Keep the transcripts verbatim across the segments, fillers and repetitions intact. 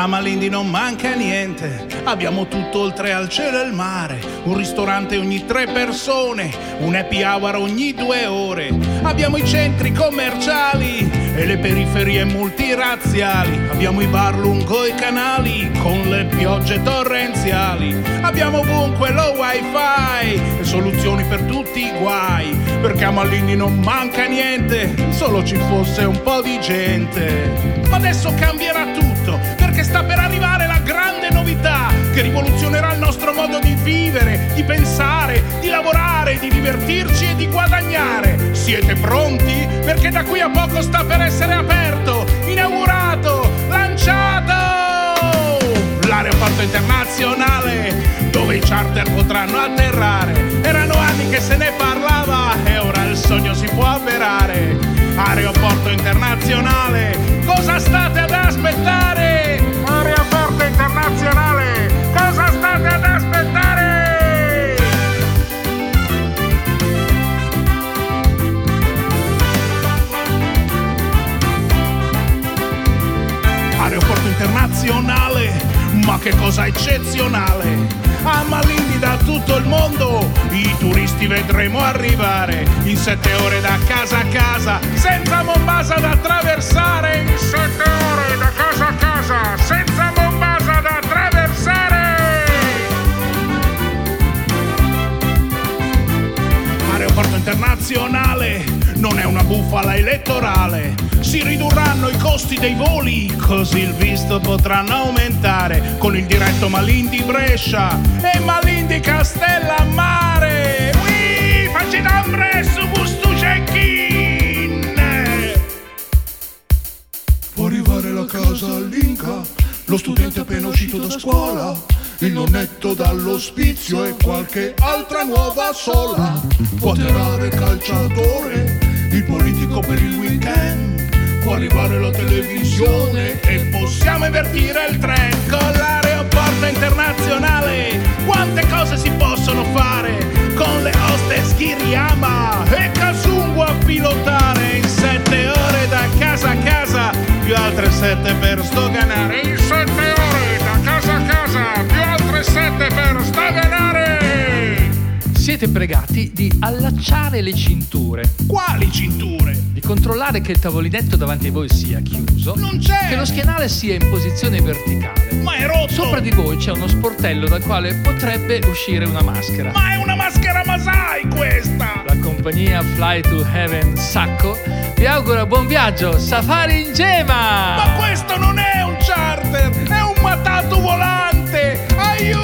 A Malindi non manca niente, abbiamo tutto oltre al cielo e il mare, un ristorante ogni tre persone, un happy hour ogni due ore. Abbiamo i centri commerciali e le periferie multirazziali, abbiamo i bar lungo i canali con le piogge torrenziali, abbiamo ovunque lo wifi e soluzioni per tutti i guai, perché a Malindi non manca niente, solo ci fosse un po' di gente. Ma adesso cambierà tutto, perché sta per arrivare la grande novità che rivoluzionerà il nostro modo di vivere, di pensare, di lavorare, di divertirci e di guadagnare. Siete pronti? Perché da qui a poco sta per essere aperto, inaugurato, lanciato l'aeroporto internazionale, dove i charter potranno atterrare. Erano anni che se ne parlava e ora il sogno si può avverare. Aeroporto internazionale, cosa state ad aspettare? Aeroporto internazionale, cosa state ad aspettare? Aeroporto internazionale, ma che cosa eccezionale! A Malindi da tutto il mondo i turisti vedremo arrivare in sette ore da casa a casa, senza Mombasa da attraversare. In sette ore da casa a casa, senza Mombasa da attraversare. Aeroporto internazionale non è una bufala elettorale, si ridurranno i costi dei voli, così il visto potranno aumentare, con il diretto Malindi-Brescia e Malindi-Castellammare. Ui, facci d'ambre su gusto check-in. Può arrivare la casa all'Inca, lo studente appena uscito da scuola, il nonnetto dall'ospizio e qualche altra nuova sola. Può atterrare il calciatore, il politico per il weekend, può arrivare la televisione e possiamo invertire il trend con l'aeroporto internazionale. Quante cose si possono fare con le hostess Kiriyama e Kasungu a pilotare, in sette ore da casa a casa, più altre sette per stoganare. In sette ore da casa a casa, più altre sette per stoganare. Siete pregati di allacciare le cinture. Quali cinture? Di controllare che il tavolinetto davanti a voi sia chiuso. Non c'è! Che lo schienale sia in posizione verticale. Ma è rotto! Sopra di voi c'è uno sportello dal quale potrebbe uscire una maschera. Ma è una maschera Masai questa! La compagnia Fly to Heaven Sacco vi augura buon viaggio, safari in Gema! Ma questo non è un charter, è un matatu volante! Aiuto!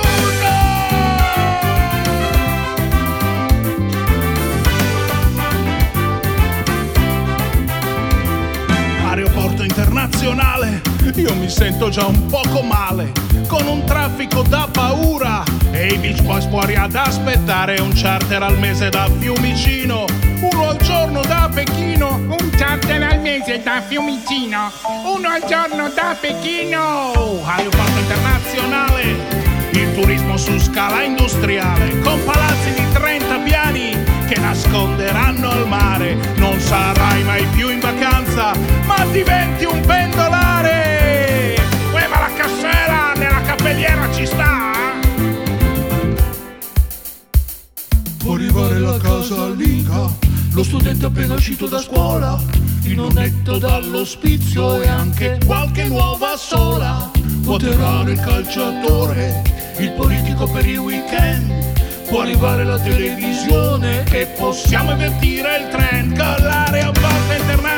Aeroporto internazionale, io mi sento già un poco male, con un traffico da paura e i Beach Boys fuori ad aspettare, un charter al mese da Fiumicino, uno al giorno da Pechino, un charter al mese da Fiumicino, uno al giorno da Pechino. Aeroporto internazionale, il turismo su scala industriale, con palazzi di trenta piani che nasconderanno il mare. Non sarai mai più in vacanza, ma diventi un pendolare. Uè, ma la cassera nella cappelliera ci sta? Può arrivare la casa all'Inca, lo studente appena uscito da scuola, il nonnetto dall'ospizio e anche qualche nuova sola. Può atterrare il calciatore, il politico per il weekend, può arrivare la televisione e possiamo invertire il trend con l'aeroporto internazionale.